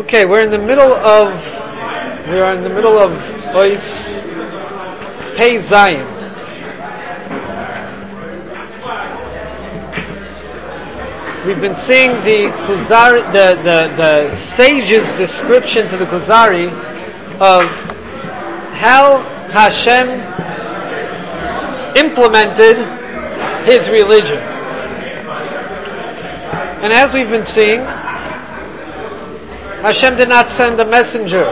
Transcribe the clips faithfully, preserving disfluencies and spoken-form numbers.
Okay, we're in the middle of we are in the middle of Ois Pei Zayin. We've been seeing the Kuzari, the, the the sage's description to the Kuzari of how Hashem implemented His religion, and as we've been seeing, Hashem did not send a messenger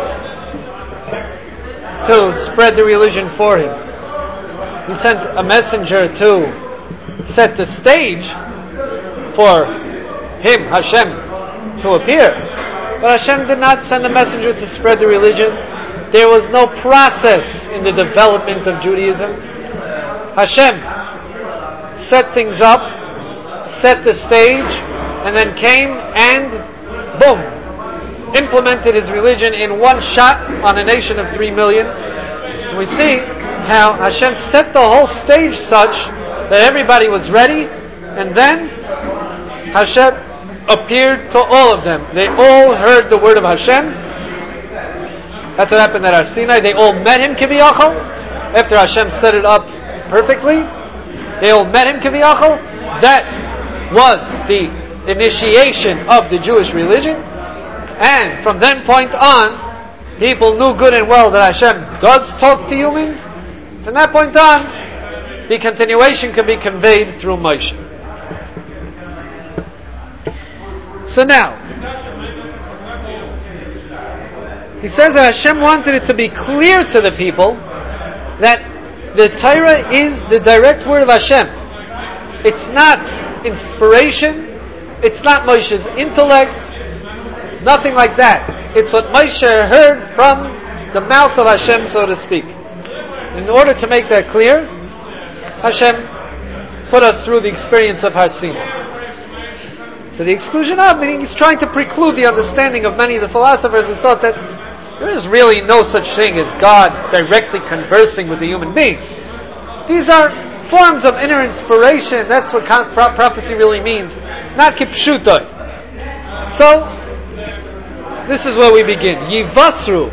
to spread the religion for Him. He sent a messenger to set the stage for Him, Hashem, to appear. But Hashem did not send a messenger to spread the religion. There was no process in the development of Judaism. Hashem set things up, set the stage, and then came and boom, implemented His religion in one shot on a nation of three million. And we see how Hashem set the whole stage such that everybody was ready, and then Hashem appeared to all of them. They all heard the word of Hashem. That's what happened at Har Sinai. They all met Him, Kiviyachol, after Hashem set it up perfectly. They all met Him, Kiviyachol. That was the initiation of the Jewish religion. And from that point on, people knew good and well that Hashem does talk to humans. From that point on, the continuation can be conveyed through Moshe. So now, he says that Hashem wanted it to be clear to the people that the Torah is the direct word of Hashem. It's not inspiration. It's not Moshe's intellect. Nothing like that. It's what Moshe heard from the mouth of Hashem, so to speak. In order to make that clear, Hashem put us through the experience of Har Sinai. To the exclusion of, meaning He's trying to preclude the understanding of many of the philosophers who thought that there is really no such thing as God directly conversing with a human being. These are forms of inner inspiration. That's what prophecy really means. Not kipshutoi. So, this is where we begin. Yivasru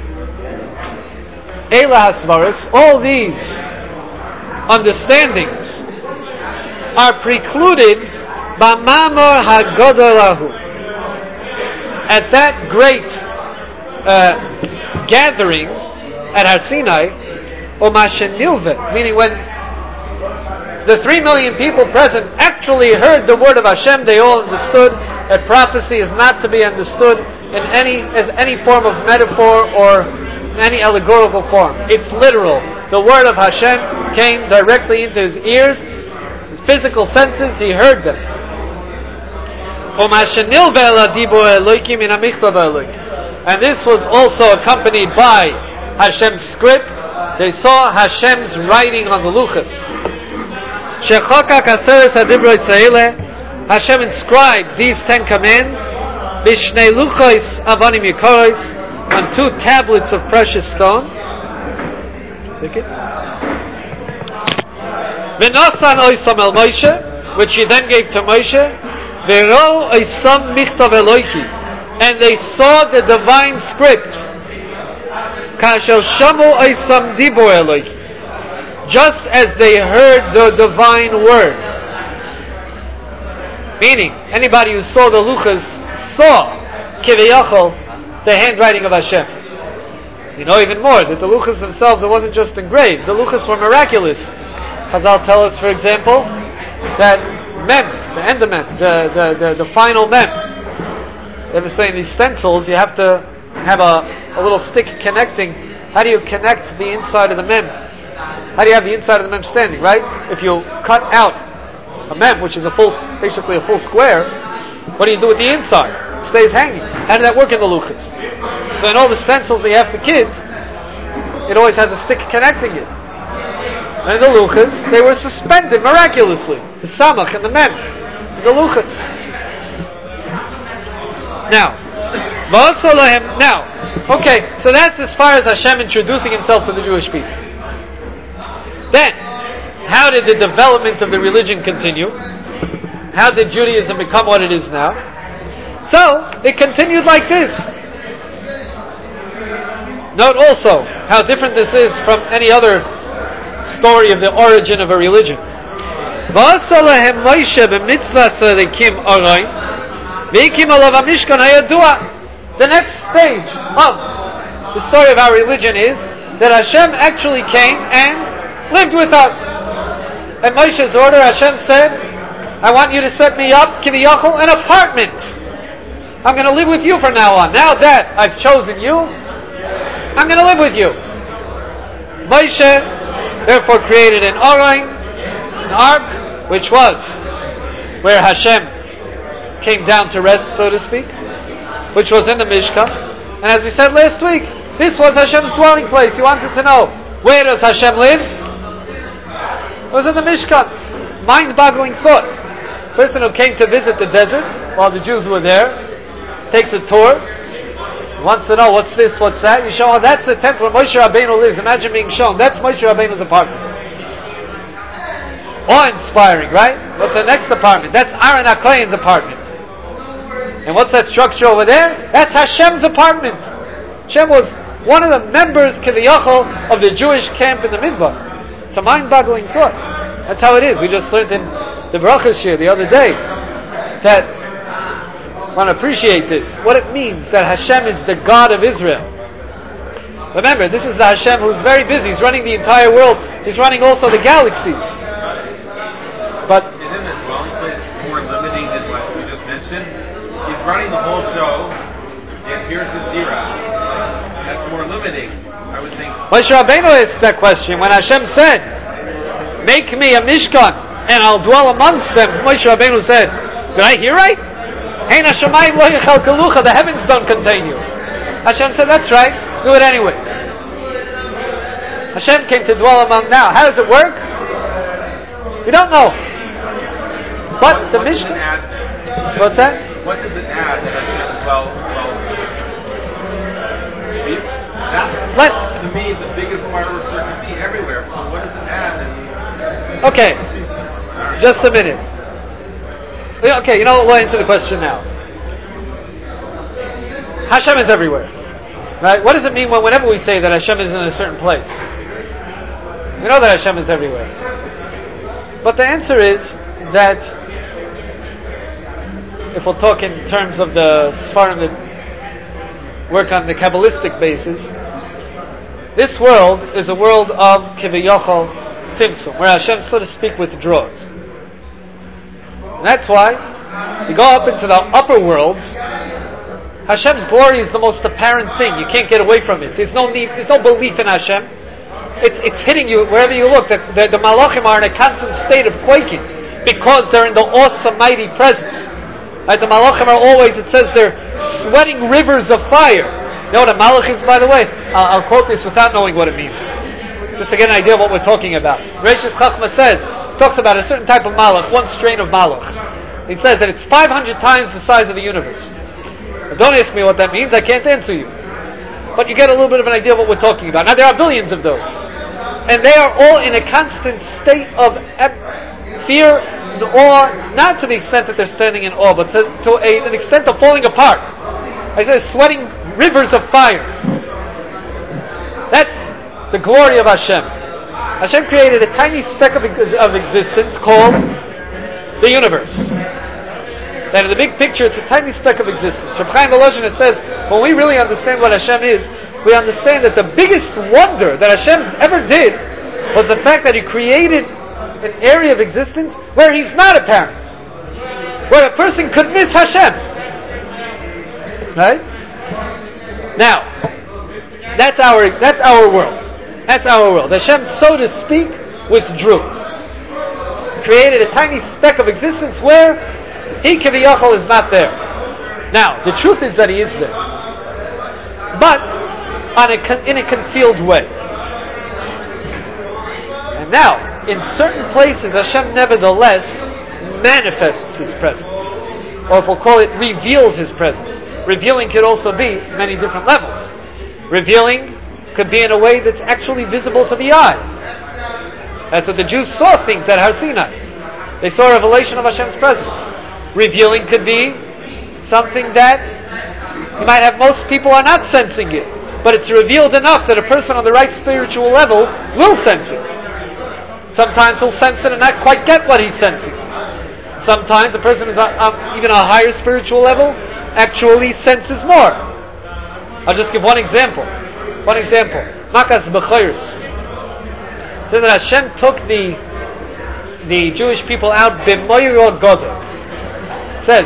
Eila Hasvaris. All these understandings are precluded by Mamor Hagodolahu. At that great uh, gathering at Har Sinai, Omashenilve, meaning when the three million people present actually heard the word of Hashem, they all understood that prophecy is not to be understood in any as any form of metaphor or any allegorical form. It's literal. The word of Hashem came directly into his ears. His physical senses, he heard them. And this was also accompanied by Hashem's script. They saw Hashem's writing on the luchas. Hashem inscribed these Ten Commands Bishnei luchos avanim yikoros, on two tablets of precious stone. Take it. V'nasan oisam el Moshe, which He then gave to Moshe. V'ro oisam michtav Eloki, and they saw the divine script. Kasher shamu oisam dibur Eloki, just as they heard the divine word. Meaning, anybody who saw the luchas saw Kiviyachol, the handwriting of Hashem. You know even more that the luchas themselves, it wasn't just engraved. The luchas were miraculous. Chazal tell us, for example, that mem, the end of mem, the, the, the, the final mem. They ever say in these stencils, you have to have a, a little stick connecting. How do you connect the inside of the mem? How do you have the inside of the mem standing, right? If you cut out a mem, which is a full, basically a full square, what do you do with the inside? It stays hanging. How did that work in the luchas? So in all the stencils they have for kids, it always has a stick connecting it. And in the luchas, they were suspended miraculously. The samach and the mem. In the luchas. Now, now, okay, so that's as far as Hashem introducing Himself to the Jewish people. Then, how did the development of the religion continue? How did Judaism become what it is now? So, it continued like this. Note also how different this is from any other story of the origin of a religion. The next stage of the story of our religion is that Hashem actually came and lived with us. At Moshe's order, Hashem said, I want you to set me up, kiviyachol, an apartment. I'm going to live with you from now on. Now that I've chosen you, I'm going to live with you. Moshe therefore created an Orain, an ark, which was where Hashem came down to rest, so to speak, which was in the Mishkan. And as we said last week, this was Hashem's dwelling place. You wanted to know, where does Hashem live? It was in the Mishkan. Mind-boggling thought. A person who came to visit the desert while the Jews were there takes a tour, wants to know what's this, what's that. You show, oh, that's the tent where Moshe Rabbeinu lives. Imagine being shown. That's Moshe Rabbeinu's apartment. Awe-inspiring, right? What's the next apartment? That's Aaron HaKohen's apartment. And what's that structure over there? That's Hashem's apartment. Hashem was one of the members, kiviyachol, of the Jewish camp in the Midbar. It's a mind-boggling thought. That's how it is. We just learned in the Baruch Shir the other day that I want to appreciate this. What it means that Hashem is the God of Israel. Remember, this is the Hashem who's very busy. He's running the entire world. He's running also the galaxies. But isn't his dwelling place more limiting than what we just mentioned? He's running the whole show, and here's his zira. That's more limiting, I would think. Moshe Rabbeinu asked that question when Hashem said, "Make me a mishkan, and I'll dwell amongst them." Moshe Rabbeinu said, "Did I hear right? Hein hashamayim lo yechalkelucha, the heavens don't contain you." Hashem said, "That's right. Do it anyways." Hashem came to dwell among. Now, how does it work? We don't know. But what, the what Mishkan. What's that? What does it add that Hashem, well, well, that's, Let, to me, the biggest fireworks there can be everywhere. So what does it add? And, okay, just a minute. Okay, you know what? We'll answer the question now. Hashem is everywhere. Right? What does it mean when whenever we say that Hashem is in a certain place? We know that Hashem is everywhere. But the answer is that if we'll talk in terms of the Sfarim that work on the Kabbalistic basis, this world is a world of Kiviyachol Tzimtzum, where Hashem, so to speak, withdraws. And that's why you go up into the upper worlds, Hashem's glory is the most apparent thing. You can't get away from it. There's no need, there's no belief in Hashem. It's, it's hitting you wherever you look. The, the, the Malachim are in a constant state of quaking because they're in the awesome, mighty presence. Right? The Malachim are always, it says, they're sweating rivers of fire. You know what a Malach is, by the way? Uh, I'll quote this without knowing what it means, just to get an idea of what we're talking about. Reishis Chachma says, talks about a certain type of Malach, one strain of Malach. He says that it's five hundred times the size of the universe. Now, don't ask me what that means, I can't answer you. But you get a little bit of an idea of what we're talking about. Now, there are billions of those. And they are all in a constant state of fear and awe, not to the extent that they're standing in awe, but to, to a, an extent of falling apart. I say sweating rivers of fire. That's the glory of Hashem. Hashem created a tiny speck of, of existence called the universe. That in the big picture, it's a tiny speck of existence. Reb Chaim Volozhin says, when we really understand what Hashem is, we understand that the biggest wonder that Hashem ever did was the fact that He created an area of existence where He's not apparent, where a person could miss Hashem. Right? Now, that's our that's our world. That's our world. Hashem, so to speak, withdrew, created a tiny speck of existence where He, Kiviyachol, is not there. Now, the truth is that He is there, but on a, in a concealed way. And now, in certain places, Hashem nevertheless manifests His presence. Or if we'll call it, reveals His presence. Revealing could also be many different levels. Revealing could be in a way that's actually visible to the eye. That's what the Jews saw things at Har Sinai. They saw a revelation of Hashem's presence. Revealing could be something that you might have most people are not sensing it. but it's revealed enough that a person on the right spiritual level will sense it. Sometimes he'll sense it and not quite get what he's sensing. Sometimes a person who's on, on even a higher spiritual level actually senses more. I'll just give one example. One example. Makas B'chayris. It says that Hashem took the the Jewish people out b'moiro godol. It says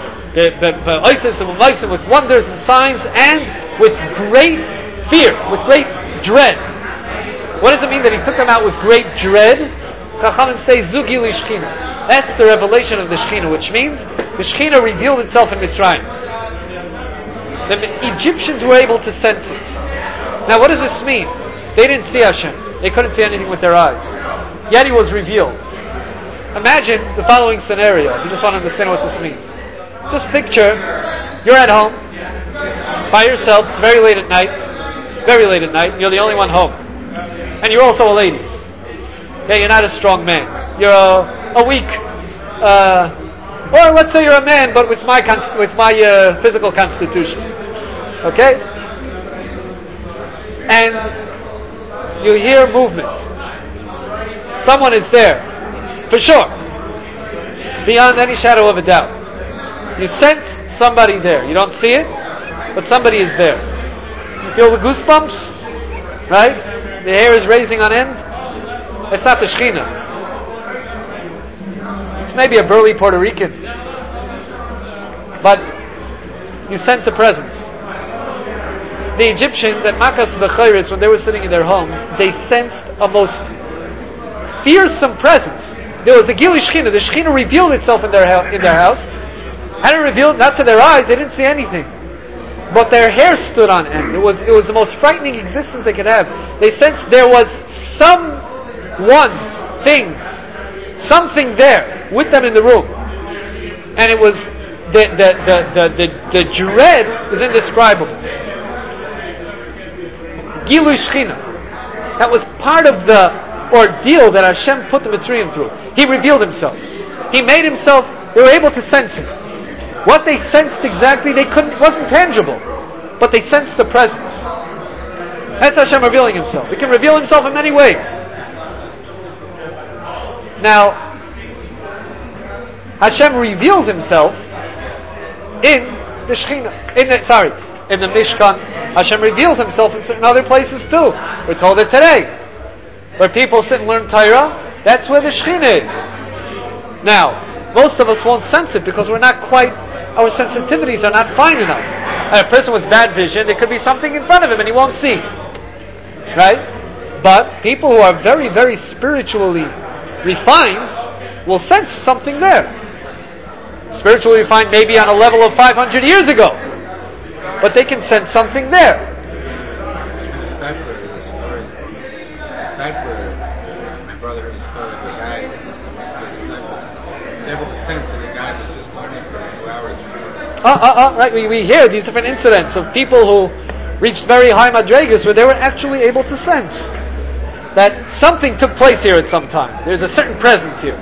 with wonders and signs and with great fear, with great dread. What does it mean that he took them out with great dread? Chachamim say Zugi Lishchina. That's the revelation of the Shechina, which means the Shechina revealed itself in Mitzrayim. The Egyptians were able to sense it. Now, what does this mean? They didn't see Hashem. They couldn't see anything with their eyes. Yet he was revealed. Imagine the following scenario. If you just want to understand what this means. Just picture you're at home by yourself. It's very late at night. Very late at night. You're the only one home. And you're also a lady. Yeah, you're not a strong man. You're a, a weak, uh, or let's say you're a man, but with my const- with my uh, physical constitution. Okay? And you hear movement. Someone is there, for sure, beyond any shadow of a doubt. You sense somebody there. You don't see it, but somebody is there. You feel the goosebumps, right? The hair is raising on end. It's not the Shechina. It's maybe a burly Puerto Rican. But you sense a presence. The Egyptians at Makas B'chayris, when they were sitting in their homes, they sensed a most fearsome presence. There was a Gili Shechina. The Shechina revealed itself in their, in their house. Had it revealed not to their eyes, they didn't see anything. But their hair stood on end. It was, it was the most frightening existence they could have. They sensed there was some one thing, something there with them in the room, and it was the the the the, the, the dread is indescribable. Gilui Shechina. That was part of the ordeal that Hashem put the Mitzrayim through. He revealed Himself. He made Himself. They were able to sense Him. What they sensed exactly, they couldn't. Wasn't tangible, but they sensed the presence. That's Hashem revealing Himself. He can reveal Himself in many ways. Now, Hashem reveals Himself in the Shechina, in the, sorry, in the Mishkan. Hashem reveals Himself in certain other places too. We're told it today. Where people sit and learn Torah, that's where the Shechina is. Now, most of us won't sense it because we're not quite, our sensitivities are not fine enough. A person with bad vision, there could be something in front of him and he won't see. Right? But people who are very, very spiritually refined will sense something there. Spiritually refined maybe on a level of five hundred years ago, but they can sense something there. The Stipler, the story, the Stipler, my brother heard the story of the guy, he was able to sense that the guy was just learning for a few hours. Uh, uh, uh, right, we, we hear these different incidents of people who reached very high madrigas where they were actually able to sense that something took place here at some time. There's a certain presence here.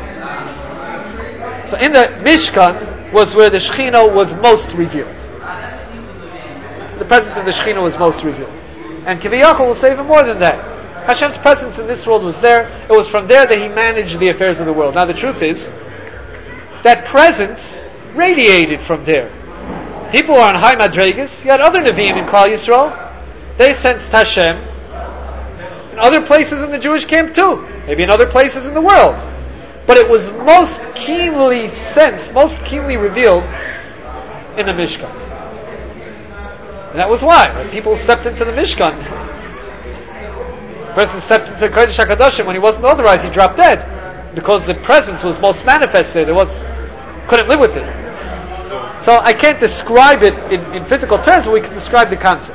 So in the Mishkan was where the Shechina was most revealed. The presence of the Shechina was most revealed. And Kiviyachol will say even more than that. Hashem's presence in this world was there. It was from there that He managed the affairs of the world. Now the truth is, that presence radiated from there. People who are on high madrigas, you had other Nevi'im in Klal Yisrael. They sensed Hashem other places in the Jewish camp too, maybe in other places in the world, but it was most keenly sensed, most keenly revealed in the Mishkan. And that was why when people stepped into the Mishkan, the person stepped into Kodesh HaKadoshim when he wasn't authorized, he dropped dead because the presence was most manifested. It was couldn't live with it. So I can't describe it in, in physical terms, but we can describe the concept.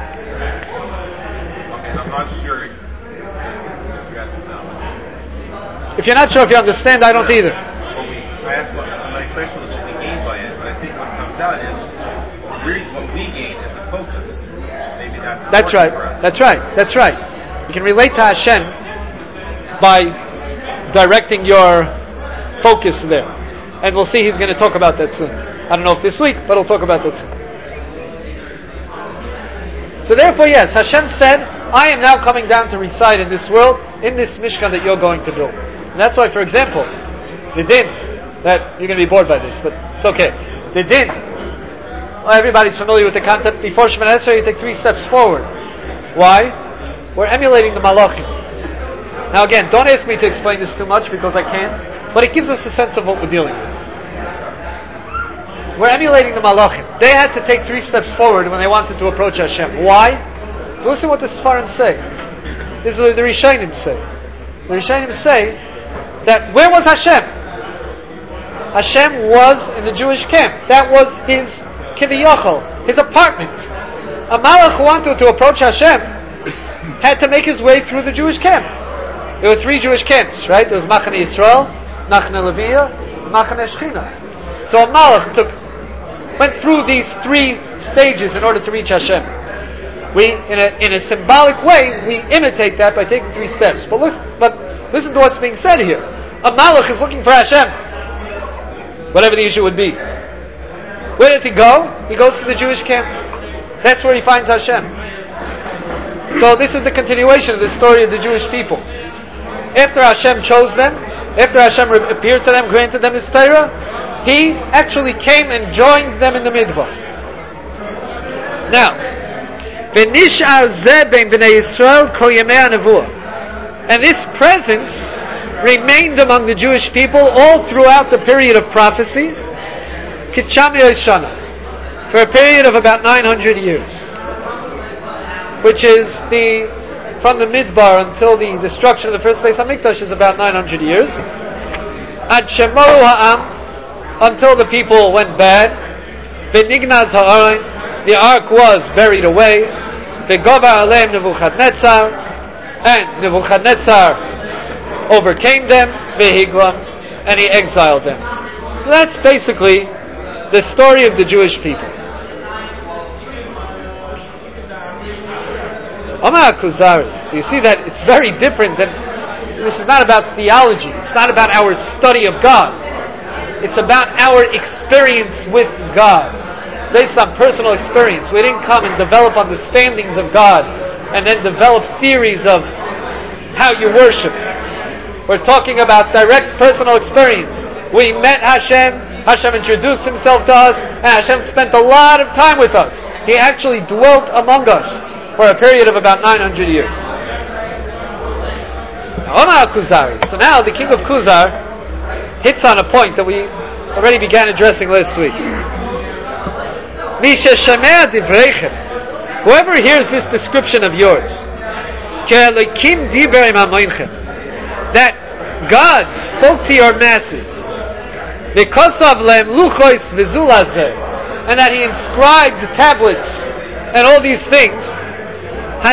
Okay, I'm not sure. If you're not sure if you understand, I don't either. Well, we, I asked what, my question was what we gain by it, but I think what comes out is we, what we gain is the focus. Maybe that's That's right. For us. That's right. That's right. You can relate to Hashem by directing your focus there. And we'll see he's going to talk about that soon. I don't know if this week, but he'll talk about that soon. So therefore, yes, Hashem said, I am now coming down to reside in this world, in this Mishkan that you're going to build. And that's why, for example, the din, that you're going to be bored by this, but it's okay. The din, well, everybody's familiar with the concept, before Shemoneh Esrei you take three steps forward. Why? We're emulating the Malachim. Now again, don't ask me to explain this too much because I can't, but it gives us a sense of what we're dealing with. We're emulating the Malachim. They had to take three steps forward when they wanted to approach Hashem. Why? So listen what the Sfarim say. This is what the Rishonim say. The Rishonim say that where was Hashem? Hashem was in the Jewish camp. That was his kiviyachol, his apartment. A Malach who wanted to approach Hashem had to make his way through the Jewish camp. There were three Jewish camps, right? There was Machane Yisrael, Machane Leviah, and Machane Shechina. So a Malach took, went through these three stages in order to reach Hashem. We, in a in a symbolic way, we imitate that by taking three steps. But listen, but listen to what's being said here. A Malach is looking for Hashem, whatever the issue would be. Where does he go? He goes to the Jewish camp. That's where he finds Hashem. So this is the continuation of the story of the Jewish people. After Hashem chose them, after Hashem appeared to them, granted them His Torah, He actually came and joined them in the Midbar. Now, and this presence remained among the Jewish people all throughout the period of prophecy, for a period of about nine hundred years, which is the from the Midbar until the destruction of the first Beis Hamikdash is about nine hundred years. Ad Shemoru Ha'am, until the people went bad. V'nignaz Ha'aron, the ark was buried away. V'govar Aleim Nebuchadnezzar, and Nebuchadnezzar overcame them. V'higlam, and he exiled them. So that's basically the story of the Jewish people. Omar Kuzari. So you see that it's very different than, this is not about theology, it's not about our study of God, it's about our experience with God. It's based on personal experience. We didn't come and develop understandings of God and then develop theories of how you worship. We're talking about direct personal experience. We met Hashem, Hashem introduced Himself to us, and Hashem spent a lot of time with us. He actually dwelt among us for a period of about nine hundred years. Omar Kuzari. So now the king of Kuzar hits on a point that we already began addressing last week. Whoever hears this description of yours, that God spoke to your masses, and that He inscribed the tablets and all these things, so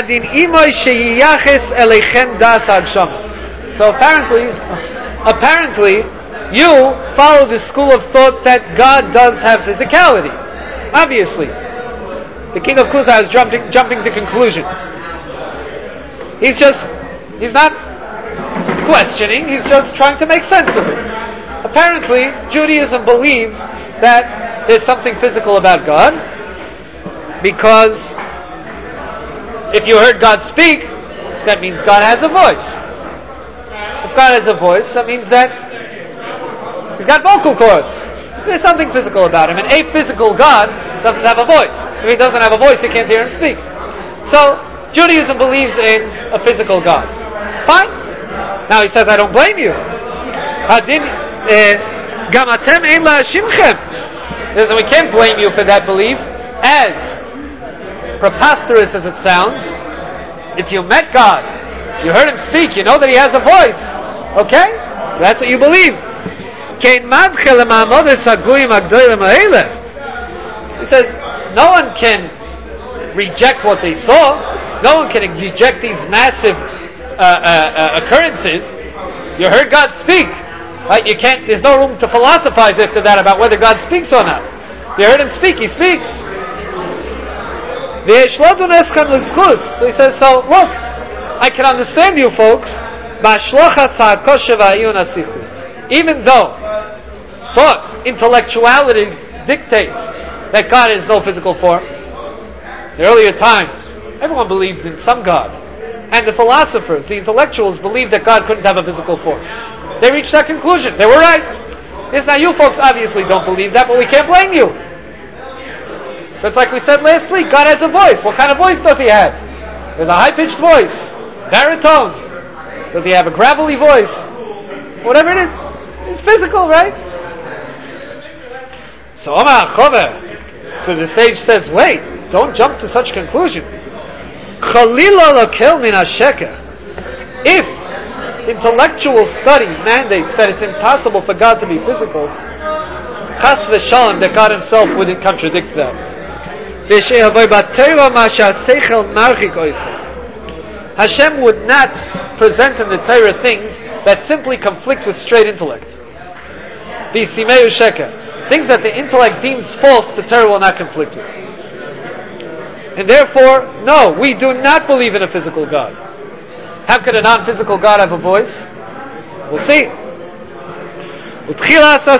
apparently, apparently, you follow the school of thought that God does have physicality. Obviously, the king of Kuzar is jumping, jumping to conclusions. He's just, he's not questioning, he's just trying to make sense of it. Apparently, Judaism believes that there's something physical about God, because if you heard God speak, that means God has a voice. If God has a voice, that means that He's got vocal cords. There's something physical about Him. An aphysical God doesn't have a voice. If He doesn't have a voice, you can't hear Him speak. So, Judaism believes in a physical God. Fine. Now He says, I don't blame you. Listen, we can't blame you for that belief. As preposterous as it sounds, if you met God, you heard Him speak, you know that He has a voice, okay? That's what you believe. He says, no one can reject what they saw, no one can reject these massive uh, uh, uh, occurrences. You heard God speak, right? You can't, there's no room to philosophize after that about whether God speaks or not. You heard Him speak, He speaks. So he says, so look, I can understand you folks, even though thought, intellectuality dictates that God is no physical form. In earlier times, Everyone believed in some God. And the philosophers, the intellectuals, believed that God couldn't have a physical form. They reached that conclusion. They were right. Yes, now you folks obviously don't believe that, but we can't blame you. So it's like we said last week, God has a voice. What kind of voice does he have? There's a high-pitched voice, baritone. Does he have a gravelly voice? Whatever it is, it's physical, right? So Omar Chover, so the sage says, wait, don't jump to such conclusions. If intellectual study mandates that it's impossible for God to be physical, chas v'shalom, that God himself wouldn't contradict that. Hashem would not present in the Torah things that simply conflict with straight intellect. Things that the intellect deems false, the Torah will not conflict with. And therefore, no, we do not believe in a physical God. How could a non-physical God have a voice? We'll see. He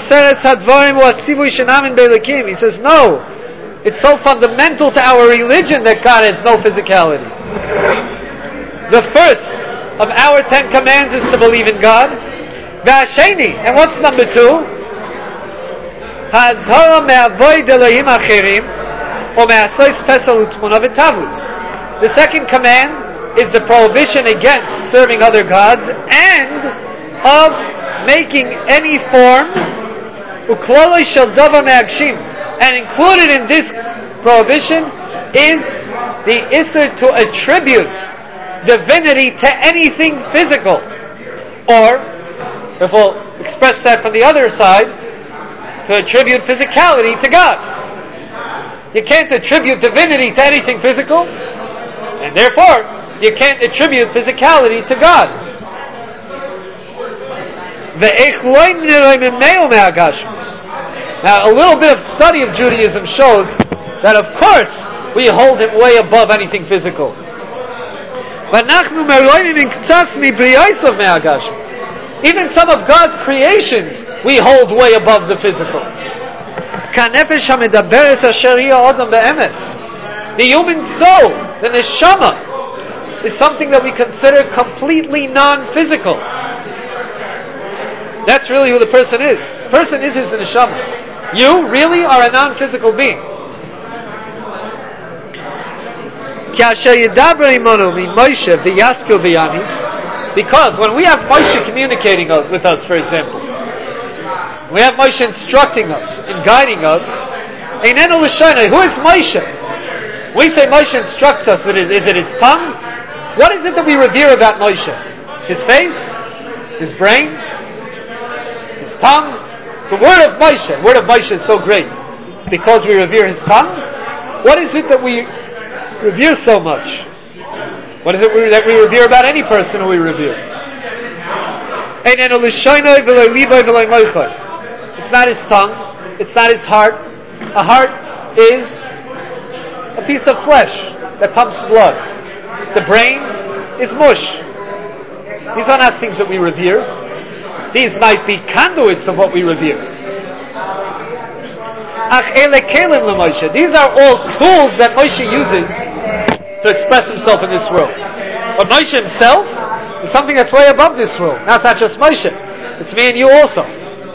says, no, it's so fundamental to our religion that God has no physicality. The first of our Ten Commands is to believe in God. And what's number two? The second command is the prohibition against serving other gods and of making any form. And included in this prohibition is the issur to attribute divinity to anything physical. Or, if we'll express that from the other side, to attribute physicality to God. You can't attribute divinity to anything physical, and therefore, you can't attribute physicality to God. Now, a little bit of study of Judaism shows that, of course, we hold him way above anything physical. Even some of God's creations we hold way above the physical. The human soul, the neshama, is something that we consider completely non-physical. That's really who the person is. The person is his neshama. You really are a non-physical being. Because when we have Moshe communicating with us, for example, we have Moshe instructing us and guiding us. Who is Moshe? We say Moshe instructs us. Is it his tongue? What is it that we revere about Moshe? His face? His brain? His tongue? The word of Moshe. The word of Moshe is so great because we revere his tongue. What is it that we revere so much? What is it that we revere about any person who we revere? It's not his tongue. It's not his heart. A heart is a piece of flesh that pumps blood. The brain is mush. These are not things that we revere. These might be conduits of what we revere. These are all tools that Moshe uses to express himself in this world. But Moshe himself is something that's way above this world. Now it's not just Moshe. It's me and you also.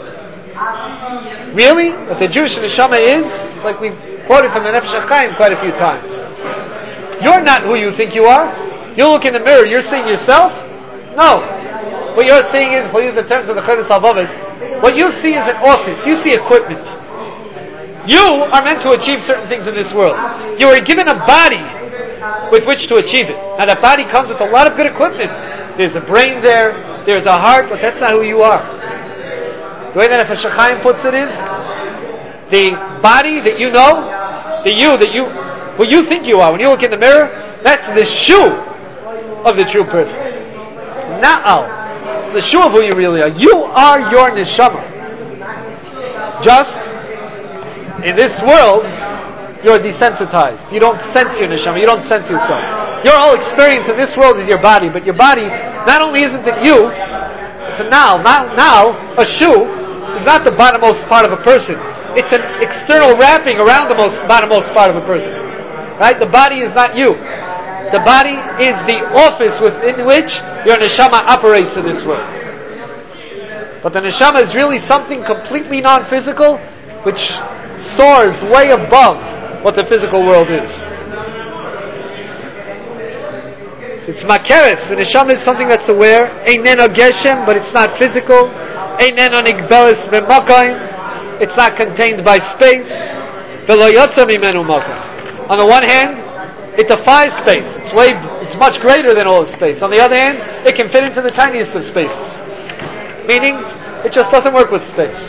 Really? What the Jewish neshama is, it's like we quoted from the Nefesh HaChaim quite a few times. You're not who you think you are. You look in the mirror, you're seeing yourself? No. What you're seeing is, if we'll use the terms of the Chodesh HaLevavos, what you see is an office. You see equipment. You are meant to achieve certain things in this world. You are given a body with which to achieve it. Now that body comes with a lot of good equipment. There's a brain there, there's a heart, but that's not who you are. The way that Nefesh HaChaim puts it is, the body that you know, the you that you, who you think you are, when you look in the mirror, that's the shoe of the true person. Na'al. It's the shoe of who you really are. You are your neshama. Just, in this world, you're desensitized. You don't sense your neshama. You don't sense yourself. Your whole experience in this world is your body, but your body, not only isn't it you, it's a now. Now, now, a shoe is not the bottommost part of a person. It's an external wrapping around the most bottommost part of a person. Right? The body is not you. The body is the office within which your neshama operates in this world. But the neshama is really something completely non-physical, which soars way above what the physical world is. So it's makeres. The neshama is something that's aware. Eineno geshem, but it's not physical. Eineno nigbeles b'makayim. It's not contained by space. V'lo yotza mimenu makayim. On the one hand, it defies space. It's way, it's much greater than all of space. On the other hand, it can fit into the tiniest of spaces. Meaning, it just doesn't work with space.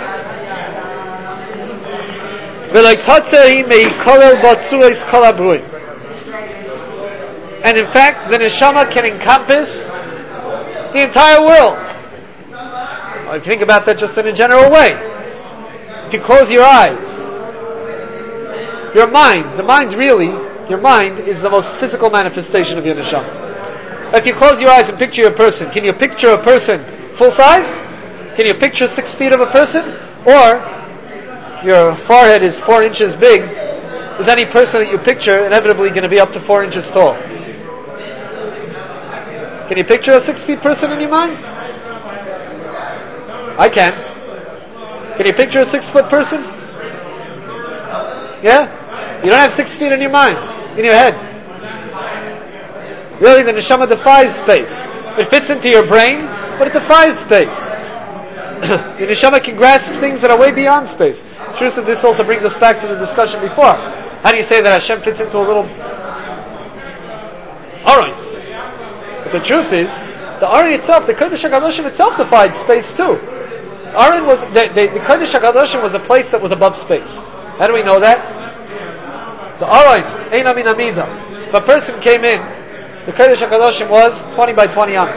And in fact, the neshama can encompass the entire world. I think about that just in a general way. If you close your eyes, your mind, the mind's really, your mind is the most physical manifestation of your neshama. If you close your eyes and picture a person, can you picture a person full size? Can you picture six feet of a person? Or your forehead is four inches big? Is any person that you picture inevitably going to be up to four inches tall? Can you picture a six feet person in your mind? I can. Can you picture a six foot person? Yeah? You don't have six feet in your mind, in your head. Really, the neshama defies space. It fits into your brain, but it defies space. The neshama can grasp things that are way beyond space. True, so this also brings us back to the discussion before. How do you say that Hashem fits into a little Aron? But the truth is, the Aron itself, the Kodesh HaKadoshim itself defied space too. Aron was the, the, the Kodesh HaKadoshim was a place that was above space. How do we know that? The Aron, Ein Amin Amida. If a person came in, the Kodesh HaKadoshim was twenty by twenty amos.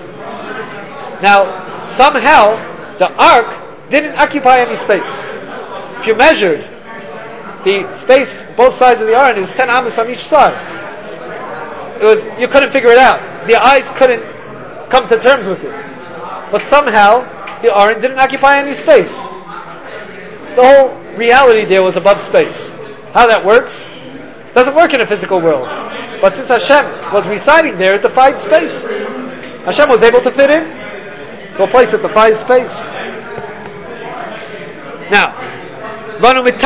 Now, somehow, the ark didn't occupy any space. If you measured, the space, both sides of the Aron is ten amos on each side. It was, you couldn't figure it out. The eyes couldn't come to terms with it. But somehow, the Aron didn't occupy any space. The whole reality there was above space. How that works doesn't work in a physical world. But since Hashem was residing there, it defied space. Hashem was able to fit in to a place that defies space. Now, when we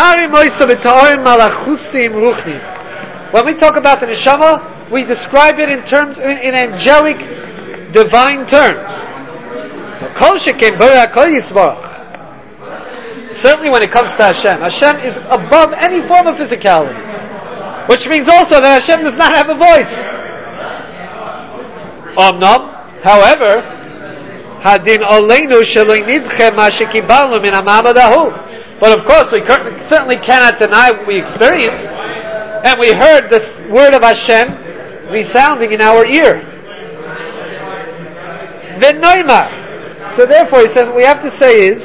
talk about the neshama, we describe it in terms in, in angelic, divine terms. Certainly when it comes to Hashem, Hashem is above any form of physicality. Which means also that Hashem does not have a voice. Omnam, however, hadin oleinu shelo nidche ma shekibalnu min hama'amadahu. But of course, we certainly cannot deny what we experienced, and we heard the word of Hashem resounding in our ear. V'noimar. So therefore, he says, what we have to say is,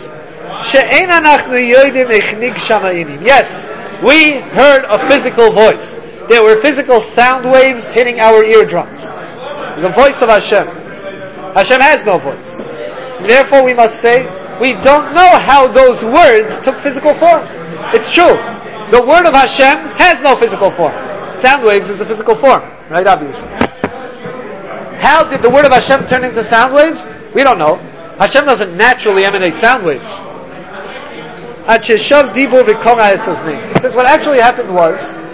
yes, we heard a physical voice. There were physical sound waves hitting our eardrums. The voice of Hashem. Hashem has no voice. Therefore we must say, we don't know how those words took physical form. It's true. The word of Hashem has no physical form. Sound waves is a physical form, right? Obviously. How did the word of Hashem turn into sound waves? We don't know. Hashem doesn't naturally emanate sound waves. He says what actually happened was,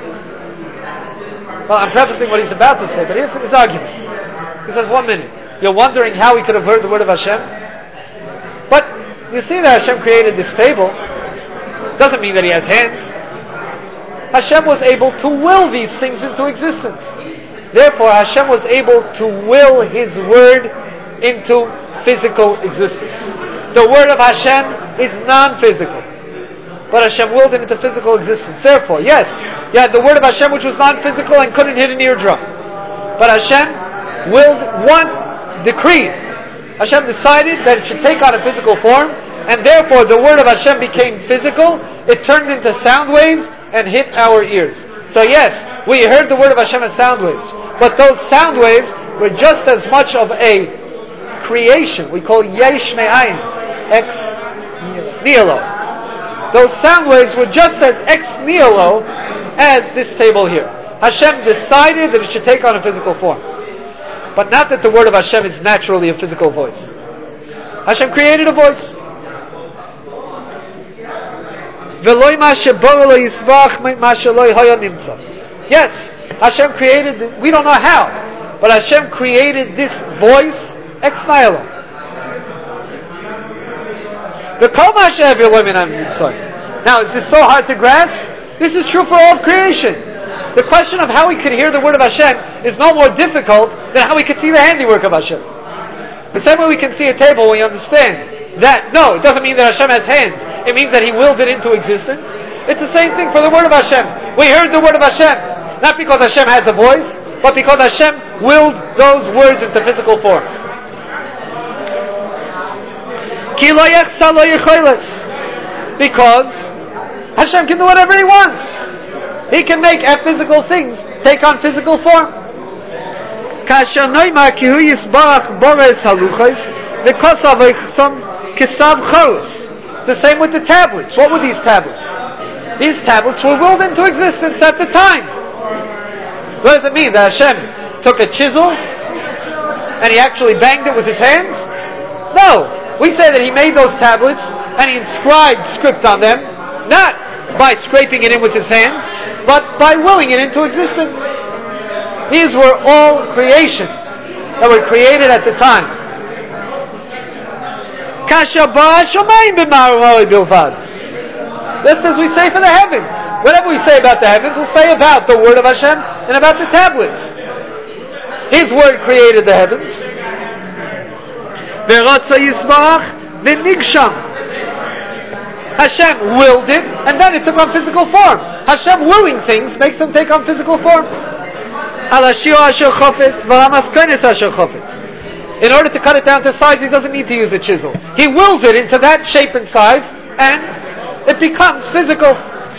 well, I'm prefacing what he's about to say, but here's his argument. He says, one minute, you're wondering how he could have heard the word of Hashem? But you see that Hashem created this table. Doesn't mean that he has hands. Hashem was able to will these things into existence. Therefore, Hashem was able to will His word into physical existence. The word of Hashem is non-physical, but Hashem willed it into physical existence. Therefore, yes, you had the word of Hashem which was non-physical and couldn't hit an eardrum. But Hashem willed one decree. Hashem decided that it should take on a physical form, and therefore the word of Hashem became physical. It turned into sound waves and hit our ears. So yes, we heard the word of Hashem as sound waves, but those sound waves were just as much of a creation. We call yesh me'ayin, ex nihilo. Those sound waves were just as ex nihilo as this table here. Hashem decided that it should take on a physical form. But not that the word of Hashem is naturally a physical voice. Hashem created a voice. Yes, Hashem created, the, we don't know how, but Hashem created this voice ex nihilo. Now, is this so hard to grasp? This is true for all of creation. The question of how we could hear the word of Hashem is no more difficult than how we could see the handiwork of Hashem. The same way we can see a table, we understand that, no, it doesn't mean that Hashem has hands. It means that He willed it into existence. It's the same thing for the word of Hashem. We heard the word of Hashem, not because Hashem has a voice, but because Hashem willed those words into physical form. Because Hashem can do whatever He wants. He can make physical things take on physical form. The same with the tablets. What were these tablets? These tablets were willed into existence at the time. So what does it mean? That Hashem took a chisel and He actually banged it with His hands? No. We say that He made those tablets and He inscribed script on them, not by scraping it in with His hands, but by willing it into existence. These were all creations that were created at the time. Just as we say for the heavens. Whatever we say about the heavens, we'll say about the word of Hashem and about the tablets. His word created the heavens. Hashem willed it, and then it took on physical form. Hashem willing things makes them take on physical form. In order to cut it down to size, He doesn't need to use a chisel. He wills it into that shape and size, and it becomes physical.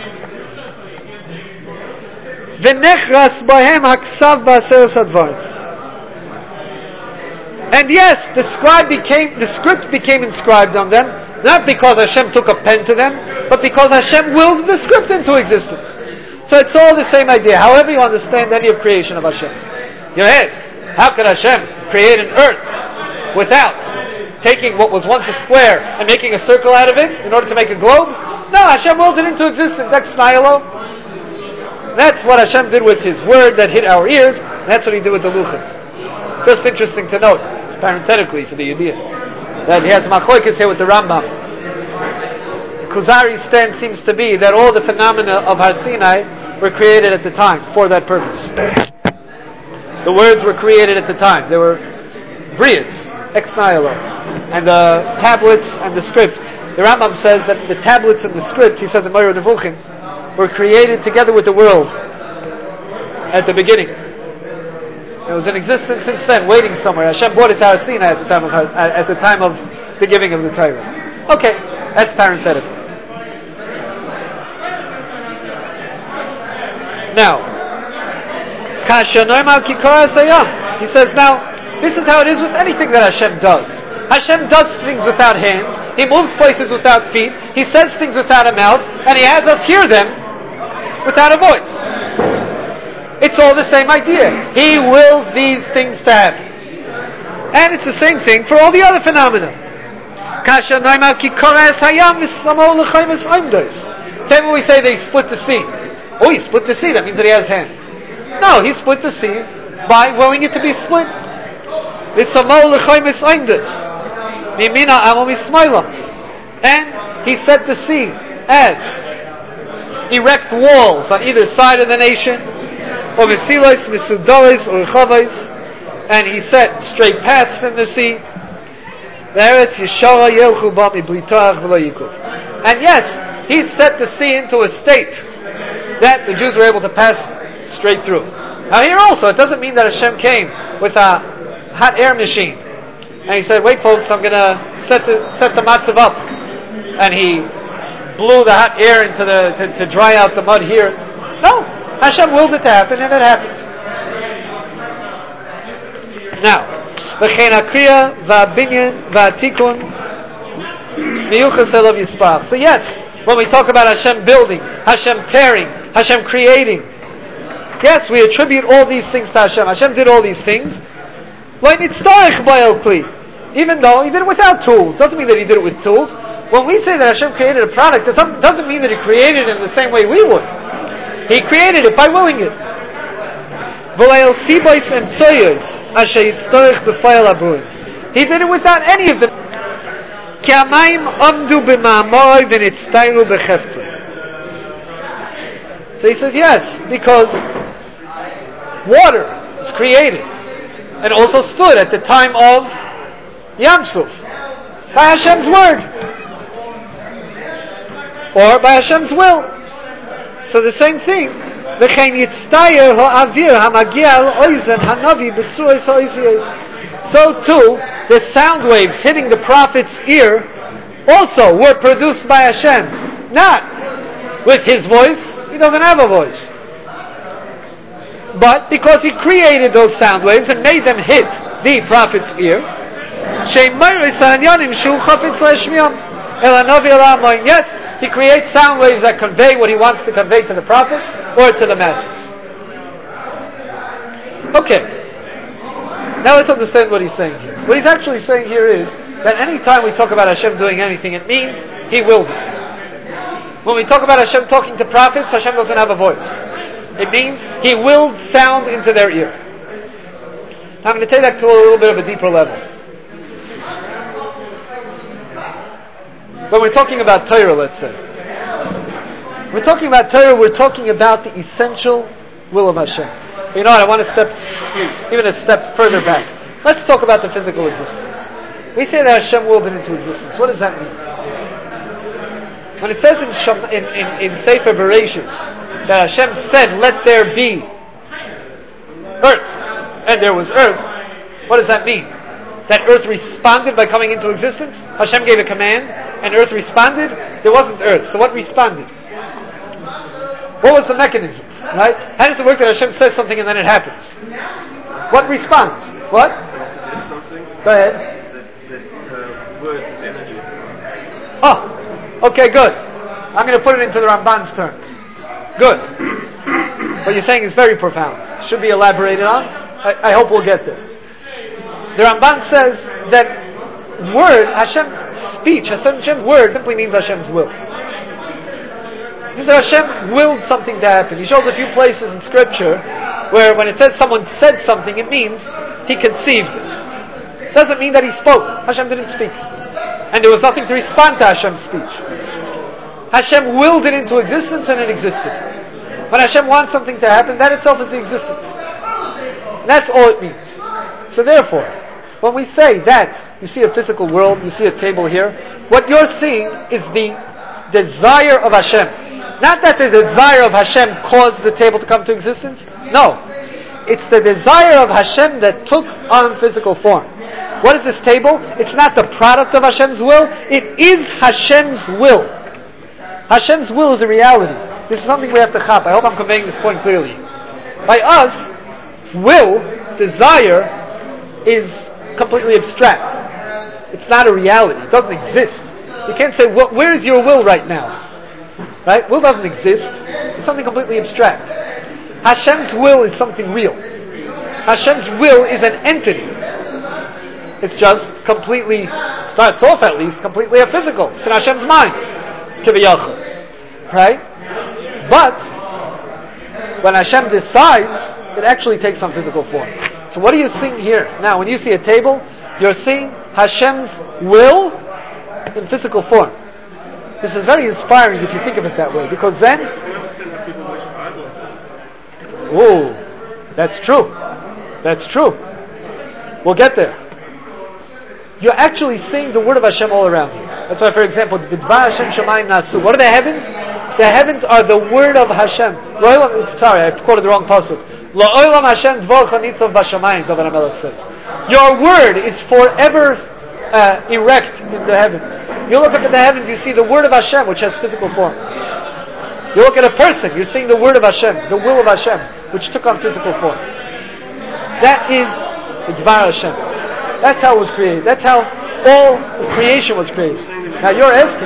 And yes, the scribe became, the script became inscribed on them, not because Hashem took a pen to them, but because Hashem willed the script into existence. So it's all the same idea, however you understand any of creation of Hashem. You ask, how could Hashem create an earth without taking what was once a square and making a circle out of it in order to make a globe? No, Hashem willed it into existence, ex nihilo. That's what Hashem did with His word that hit our ears, and that's what He did with the luchas. Just interesting to note, parenthetically for the idea, that he has machlokes here with the Rambam. Kuzari's stand seems to be that all the phenomena of Har Sinai were created at the time for that purpose. The words were created at the time. They were brias, ex nihilo. And the tablets and the script. The Rambam says that the tablets and the script, he says in Moira Nevuchim, were created together with the world at the beginning. It was in existence since then, waiting somewhere. Hashem brought it to Har Sinai at the time of at the time of the giving of the Torah. Okay, that's parenthetical. Now, he says, now, this is how it is with anything that Hashem does. Hashem does things without hands. He moves places without feet. He says things without a mouth, and He has us hear them without a voice. It's all the same idea. He wills these things to happen. And it's the same thing for all the other phenomena. Same when we say that He split the sea. Oh, He split the sea, that means that He has hands. No, He split the sea by willing it to be split. And He set the sea as erect walls on either side of the nation, or mesilos, misudalos, or rechavos, and He set straight paths in the sea. And yes, He set the sea into a state that the Jews were able to pass straight through. Now here also, it doesn't mean that Hashem came with a hot air machine and He said, wait folks, I'm going to set the set the matzav up, and He blew the hot air into the to, to dry out the mud here. No, Hashem willed it to happen, and it happened. Now, v'chein hakriya v'abinyan v'atikun miyuchas elav yisparach. So yes, when we talk about Hashem building, Hashem tearing, Hashem creating, yes, we attribute all these things to Hashem. Hashem did all these things. Even though He did it without tools. Doesn't mean that He did it with tools. When we say that Hashem created a product, it doesn't mean that He created it in the same way we would. He created it by willing it. He did it without any of them. So he says yes, because water was created and also stood at the time of Yam Suf by Hashem's word or by Hashem's will. So the same thing. So too, the sound waves hitting the prophet's ear also were produced by Hashem, not with his voice. He doesn't have a voice, but because He created those sound waves and made them hit the prophet's ear. Yes, He creates sound waves that convey what He wants to convey to the prophet or to the masses. Okay, now let's understand what he's saying here. What he's actually saying here is that any time we talk about Hashem doing anything, it means He willed it. When we talk about Hashem talking to prophets, Hashem doesn't have a voice. It means He willed sound into their ear. Now I'm going to take that to a little bit of a deeper level. When we're talking about Torah, let's say, we're talking about Torah, we're talking about the essential will of Hashem. You know what, I want to step even a step further back. Let's talk about the physical existence. We say that Hashem willed it into existence. What does that mean? When it says in, in, in, in Sefer Bereshis that Hashem said, let there be earth, and there was earth, what does that mean? That earth responded by coming into existence? Hashem gave a command, and earth responded? There wasn't earth, so what responded? What was the mechanism? Right? How does it work that Hashem says something and then it happens? What responds? What? Go ahead. Words is energy. Oh. Okay, good. I'm going to put it into the Ramban's terms. Good. What you're saying is very profound. Should be elaborated on. I, I hope we'll get there. The Ramban says that word, Hashem's speech, Hashem's word simply means Hashem's will. He says Hashem willed something to happen. He shows a few places in Scripture where when it says someone said something, it means he conceived it. It doesn't mean that he spoke. Hashem didn't speak. And there was nothing to respond to Hashem's speech. Hashem willed it into existence and it existed. When Hashem wants something to happen, that itself is the existence. And that's all it means. So therefore, when we say that, you see a physical world, you see a table here, what you're seeing is the desire of Hashem. Not that the desire of Hashem caused the table to come to existence. No. It's the desire of Hashem that took on physical form. What is this table? It's not the product of Hashem's will. It is Hashem's will. Hashem's will is a reality. This is something we have to chap. I hope I'm conveying this point clearly. By us, will, desire, is completely abstract. It's not a reality. It doesn't exist. You can't say, well, where is your will right now? Right? Will doesn't exist. It's something completely abstract. Hashem's will is something real. Hashem's will is an entity. It's just completely, starts off at least, completely a physical. It's in Hashem's mind. Kiviyachol. Right? But, when Hashem decides, it actually takes on physical form. So what are you seeing here? Now, when you see a table, you're seeing Hashem's will in physical form. This is very inspiring if you think of it that way, because then... Oh, that's true. That's true. We'll get there. You're actually seeing the word of Hashem all around you. That's why, for example, B'dvar Hashem Shamayim Nasu. What are the heavens? The heavens are the word of Hashem. Sorry, I quoted the wrong pasuk. La'olam Hashem dvorcha nitzov b'shamayim, David HaMelech says. Your word is forever uh, erect in the heavens. You look up at the heavens, you see the word of Hashem, which has physical form. You look at a person, you're seeing the word of Hashem, the will of Hashem, which took on physical form. That is B'dvar Hashem. That's how it was created. That's how all creation was created. Now you're asking...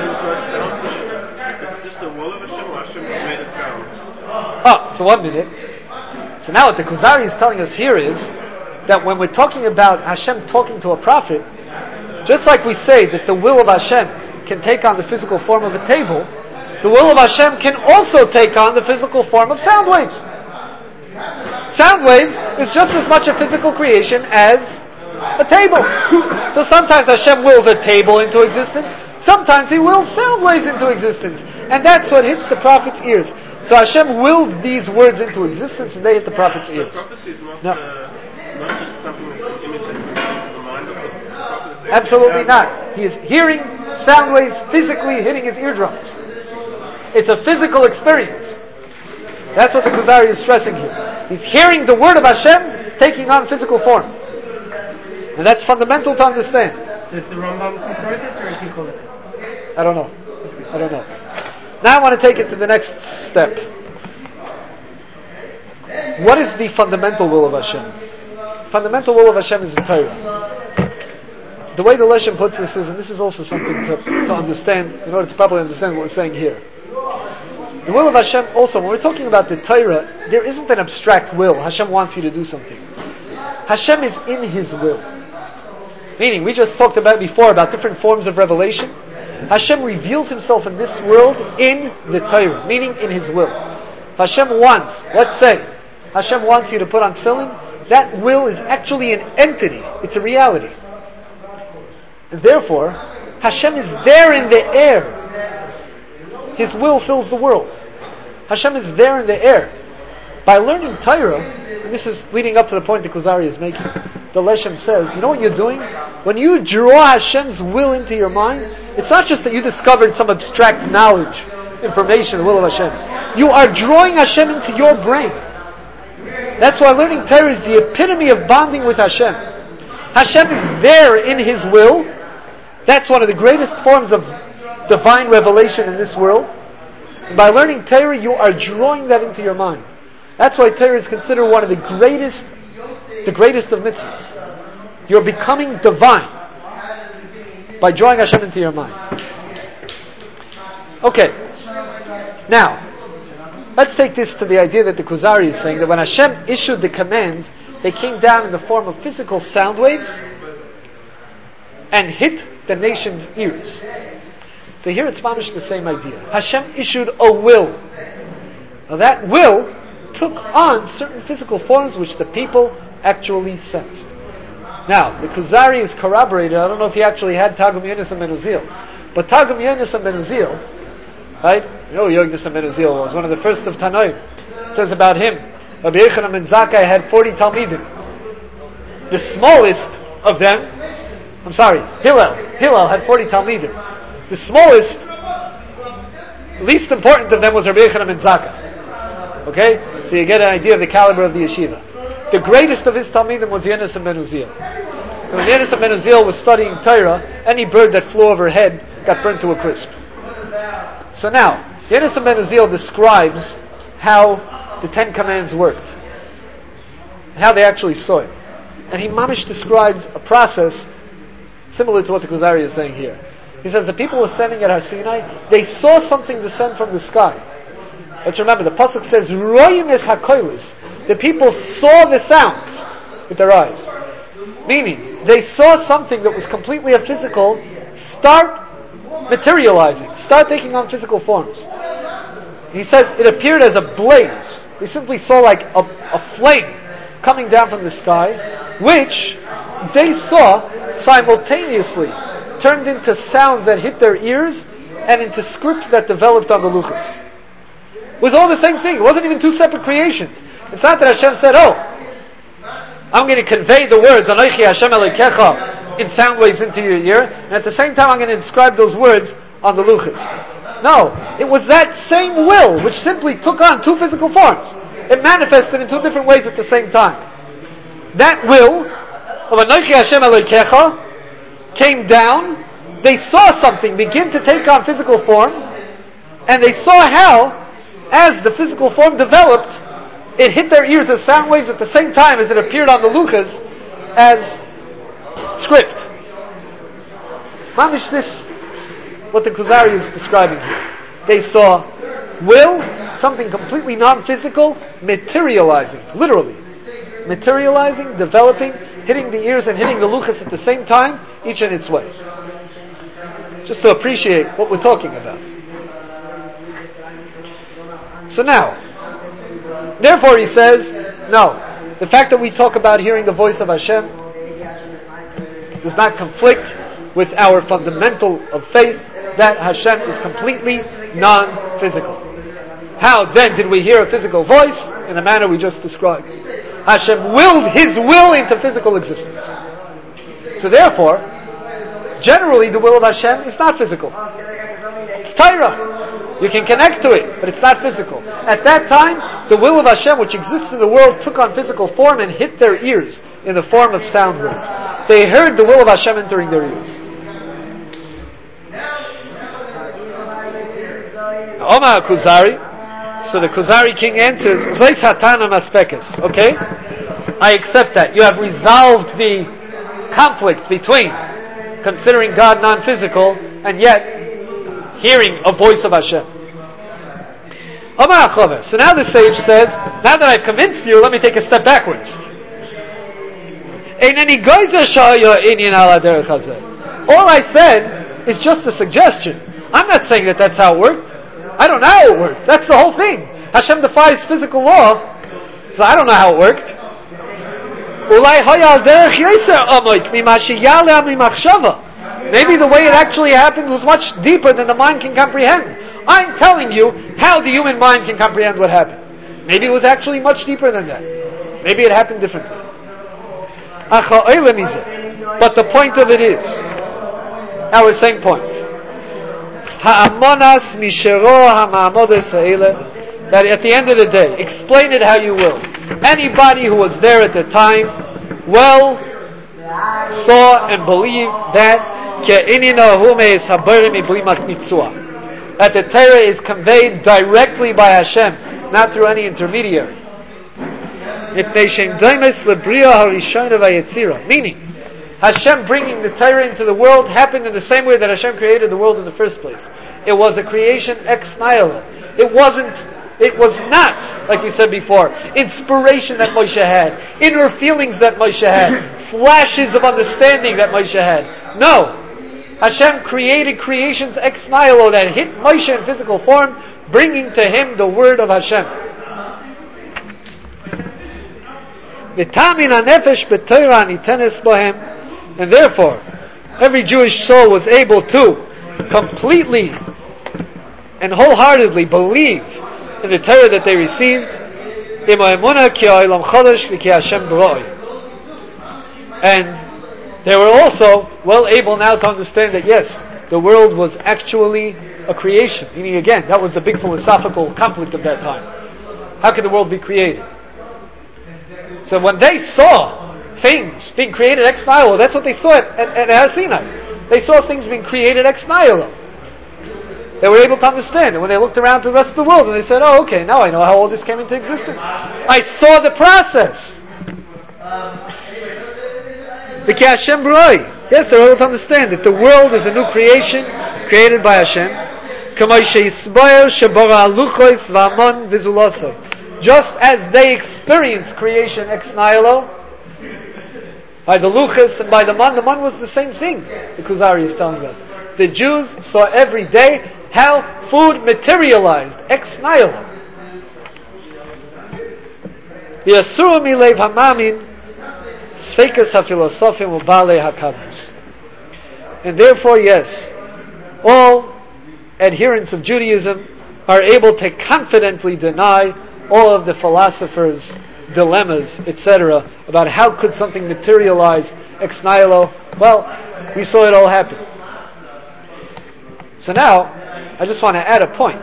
It's just the will of Hashem, or Hashem made a sound? Oh, so one minute. So now what the Kuzari is telling us here is that when we're talking about Hashem talking to a prophet, just like we say that the will of Hashem can take on the physical form of a table, the will of Hashem can also take on the physical form of sound waves. Sound waves is just as much a physical creation as a table. So sometimes Hashem wills a table into existence, sometimes He wills sound waves into existence. And that's what hits the prophet's ears. So Hashem willed these words into existence and they hit the prophet's ears. Prophecy is not, No. uh, not just something that's image that's into the mind of the prophet. It's Absolutely sound. not. He is hearing sound waves physically hitting his eardrums. It's a physical experience. That's what the Kuzari is stressing here. He's hearing the word of Hashem taking on physical form. And that's fundamental to understand. Does the Rambam confirm this, or is he calling it? I don't know. I don't know. Now I want to take it to the next step. What is the fundamental will of Hashem? Fundamental will of Hashem is the Torah. The way the Leshem puts this is, and this is also something to, to understand, in order to properly understand what we're saying here. The will of Hashem also, when we're talking about the Torah, there isn't an abstract will. Hashem wants you to do something. Hashem is in His will. Meaning, we just talked about before about different forms of revelation. Hashem reveals Himself in this world in the Torah, meaning in His will. If Hashem wants, let's say, Hashem wants you to put on tefillin, that will is actually an entity. It's a reality. And therefore, Hashem is there in the air. His will fills the world. Hashem is there in the air. By learning Torah, and this is leading up to the point that Kuzari is making, the Leshem says, you know what you're doing? When you draw Hashem's will into your mind, it's not just that you discovered some abstract knowledge, information, the will of Hashem. You are drawing Hashem into your brain. That's why learning Torah is the epitome of bonding with Hashem. Hashem is there in His will. That's one of the greatest forms of divine revelation in this world. And by learning Torah, you are drawing that into your mind. That's why Torah is considered one of the greatest, the greatest of mitzvahs. You're becoming divine by drawing Hashem into your mind. Okay. Now, let's take this to the idea that the Kuzari is saying that when Hashem issued the commands, they came down in the form of physical sound waves and hit the nation's ears. So here it's mamish the same idea. Hashem issued a will. Now that will took on certain physical forms which the people actually sensed. Now, the Kuzari is corroborated. I don't know if he actually had Targum Yonis and Ben Uzziel, but Targum Yonis and Ben Uzziel, right? You know, Yonis and Ben Uzziel was one of the first of Tanoim. It says about him, Rabbi Yochanan ben Zakkai had forty Talmidim. The smallest of them, I'm sorry, Hillel. Hillel had forty Talmidim. The smallest, least important of them was Rabbi Yochanan ben Zakkai. Okay? So you get an idea of the caliber of the yeshiva. The greatest of his Talmidim was Yonis and Ben Uzziel. So when Yonis and Ben Uzziel was studying Torah, any bird that flew overhead got burnt to a crisp. So now, Yonis and Ben Uzziel describes how the Ten Commands worked, how they actually saw it. And he mamish describes a process similar to what the Kuzari is saying here. He says the people were standing at Har Sinai, they saw something descend from the sky. Let's remember, the pasuk says, Royim es hakoilis. The people saw the sounds with their eyes. Meaning, they saw something that was completely a physical start materializing, start taking on physical forms. He says it appeared as a blaze. They simply saw like a, a flame coming down from the sky, which they saw simultaneously turned into sounds that hit their ears and into scripts that developed on the luchos. It was all the same thing. It wasn't even two separate creations. It's not that Hashem said, oh, I'm going to convey the words, Anochi Hashem Elokecha, in sound waves into your ear, and at the same time I'm going to describe those words on the luchos. No, it was that same will which simply took on two physical forms. It manifested in two different ways at the same time. That will of Anochi Hashem Elokecha came down, they saw something begin to take on physical form, and they saw how, as the physical form developed, it hit their ears as sound waves at the same time as it appeared on the luchos as script. Mamish this, what the Kuzari is describing here. They saw will something completely non-physical materializing, literally. Materializing, developing, hitting the ears and hitting the luchas at the same time, each in its way. Just to appreciate what we're talking about. So now, therefore he says, no, the fact that we talk about hearing the voice of Hashem does not conflict with our fundamental of faith that Hashem is completely non-physical. How then did we hear a physical voice? In the manner we just described. Hashem willed His will into physical existence. So therefore, generally the will of Hashem is not physical. It's Torah. You can connect to it, but it's not physical. At that time, the will of Hashem, which exists in the world, took on physical form and hit their ears in the form of sound waves. They heard the will of Hashem entering their ears. Omar Kuzari. So the Kuzari king answers, okay, I accept that. You have resolved the conflict between considering God non-physical and yet hearing a voice of Hashem. So now the sage says, now that I've convinced you, let me take a step backwards. All I said is just a suggestion. I'm not saying that that's how it worked. I don't know how it worked. That's the whole thing. Hashem defies physical law, so I don't know how it worked. Maybe the way it actually happened was much deeper than the mind can comprehend. I'm telling you how the human mind can comprehend what happened. Maybe it was actually much deeper than that. Maybe it happened differently. But the point of it is, our same point, that at the end of the day, explain it how you will. Anybody who was there at the time, well, saw and believed that that the Torah is conveyed directly by Hashem, not through any intermediary. Meaning, Hashem bringing the Torah into the world happened in the same way that Hashem created the world in the first place. It was a creation ex nihilo. It wasn't, it was not, like we said before, inspiration that Moshe had, inner feelings that Moshe had, flashes of understanding that Moshe had. No. Hashem created creations ex nihilo that hit Moshe in physical form, bringing to him the word of Hashem. And therefore, every Jewish soul was able to completely and wholeheartedly believe in the Torah that they received. And they were also well able now to understand that yes, the world was actually a creation. Meaning again, that was the big philosophical conflict of that time. How could the world be created? So when they saw things being created ex nihilo, that's what they saw at, at, at Har Sinai. They saw things being created ex nihilo. They were able to understand. And when they looked around to the rest of the world and they said, oh, okay, now I know how all this came into existence. I saw the process. Yes, they were able to understand that the world is a new creation created by Hashem. Just as they experienced creation ex nihilo by the luchas and by the man, the man was the same thing. The Kuzari is telling us. The Jews saw every day how food materialized ex nihilo. Yasuru milev hamamin sfeikas hafilosofim ubale hakadmos. And therefore, yes, all adherents of Judaism are able to confidently deny all of the philosophers' dilemmas, et cetera, about how could something materialize ex nihilo. Well, we saw it all happen. So now, I just want to add a point.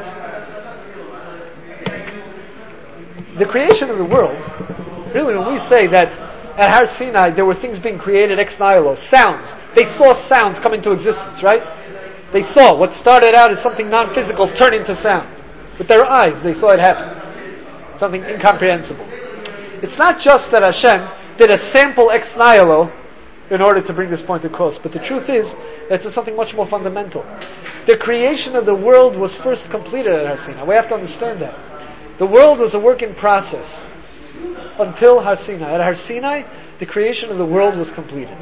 The creation of the world, really when we say that at Har Sinai there were things being created ex nihilo, sounds, they saw sounds come into existence, right? They saw what started out as something non-physical turn into sound. With their eyes, they saw it happen. Something incomprehensible. It's not just that Hashem did a sample ex nihilo in order to bring this point across, but the truth is that it's something much more fundamental. The creation of the world was first completed at Har Sinai. We have to understand that. The world was a work in process until Har Sinai. At Har Sinai, the creation of the world was completed.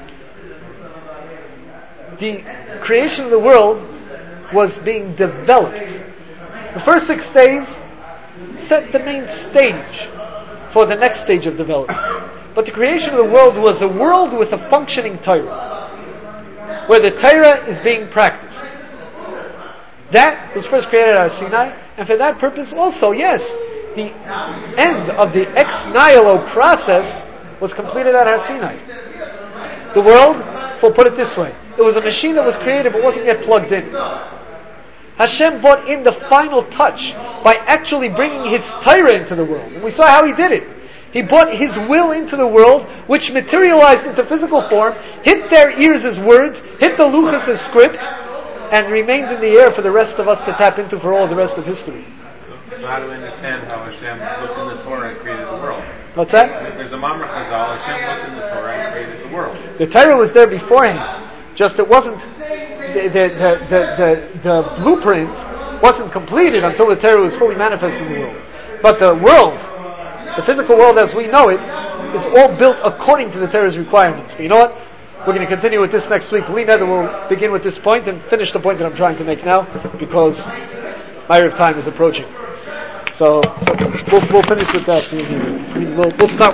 The creation of the world was being developed. The first six days set the main stage for the next stage of development. But the creation of the world was a world with a functioning Torah, where the Torah is being practiced. That was first created at Har Sinai, and for that purpose also, yes, the end of the ex nihilo process was completed at Har Sinai. The world, we'll put it this way, it was a machine that was created but wasn't yet plugged in. Hashem brought in the final touch by actually bringing His Torah into the world. And we saw how He did it. He brought His will into the world, which materialized into physical form, hit their ears as words, hit the luchas as script, and remained in the air for the rest of us to tap into for all the rest of history. So, so how do we understand how Hashem looked in the Torah and created the world? What's that? There's a Mamre Chazal, Hashem looked in the Torah and created the world. The Torah was there beforehand. Just it wasn't, the, the, the, the, the, the blueprint wasn't completed until the Torah was fully manifest in the world. But the world, the physical world as we know it, is all built according to the Torah's requirements. But you know what? We're going to continue with this next week. We know that we'll begin with this point and finish the point that I'm trying to make now, because my time is approaching. So we'll, we'll finish with that. We'll, we'll start